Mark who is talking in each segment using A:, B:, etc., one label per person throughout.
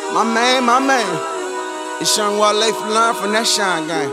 A: My man. It's Young Wale for learn from that Shine Gang.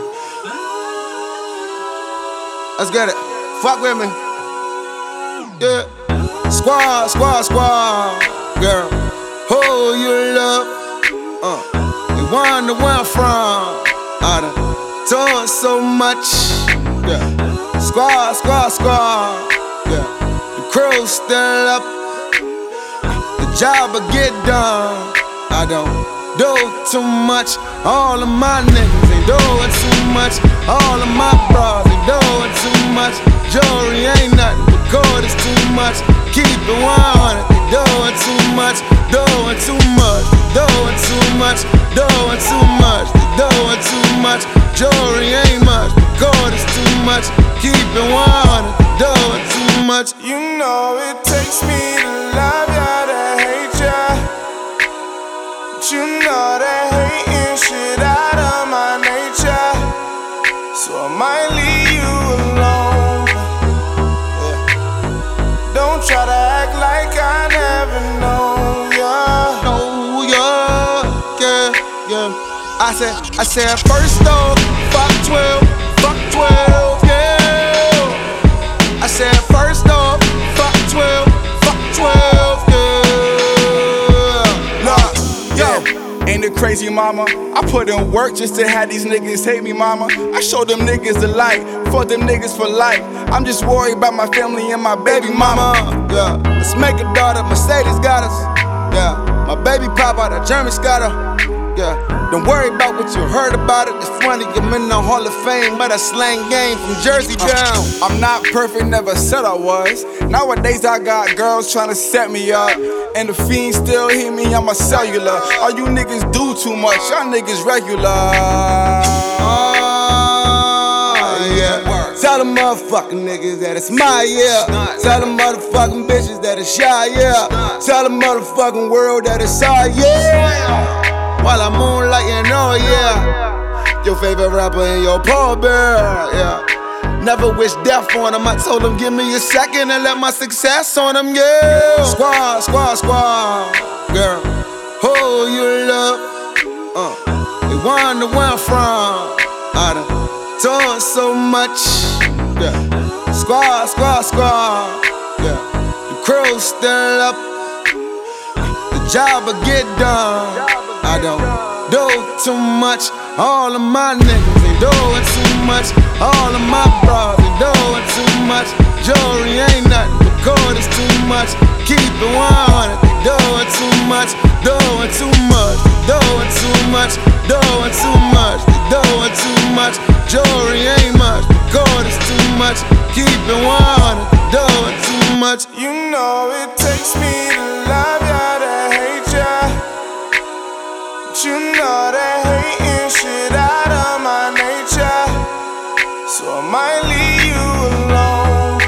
A: Let's get it. Fuck with me. Yeah. Squad. Girl, who you love? You wonder where I'm from. I done done so much. Yeah. Squad. Yeah. The crew still up. The job will get done. I don't do too much. All of my niggas ain't doing too much. All of my bras ain't doing too much. Jewelry ain't nothing, but gold is too much. Keep it 100, they doing too much. Doing too much, doing too much. Doing too much, they doing too much. Jewelry ain't much, but gold is too much. Keep it 100, they doing too much.
B: You know it takes me to love ya to hate ya. You know that hating shit out of my nature, so I might leave you alone. Yeah. Don't try to act like I never know ya.
A: Yeah. I said first off, fuck 12, yeah. I said first off, fuck 12,
B: Ain't it crazy, mama? I put in work just to have these niggas hate me, mama. I show them niggas the light, fuck them niggas for life. I'm just worried about my family and my baby mama.
A: Yeah, let's make a daughter, Mercedes got us. Yeah, my baby papa, that German got her. Yeah, don't worry about what you heard about it. It's funny, I'm in the Hall of Fame, but I slang game from Jersey down.
B: I'm not perfect, never said I was. Nowadays I got girls trying to set me up, and the fiends still hit me on my cellular. All you niggas do too much, y'all niggas regular.
A: Yeah. Tell them motherfucking niggas that it's my year. Tell them motherfucking bitches that it's shy, yeah. Tell the motherfucking world that it's our year. While I'm moonlighting, oh yeah. Your favorite rapper and your pallbearer, yeah. Never wish death on him. I told him give me a second and let my success on him, yeah. Squad. Girl, who you love? You wonder where I'm from. I done done so much. Yeah. Squad. Yeah. The crew still up. The job will get done. I don't do too much. All of my niggas ain't doing too much. All of my bras ain't doing too much. Jewelry ain't nothing, but gold is too much. Keep it 100, they doing too much. Doing too much, doing too much. Doing too much, they doing too much. Jewelry ain't much, but gold is too much. Keep it 100, they doing too much.
B: You know it takes me to love ya to hate ya. You know that hating shit out of my nature, so I might leave you alone.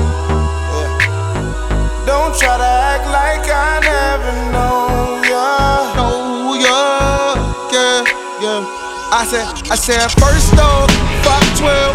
B: Yeah. Don't try to act like I never know ya.
A: Yeah. I said first off, fuck 12.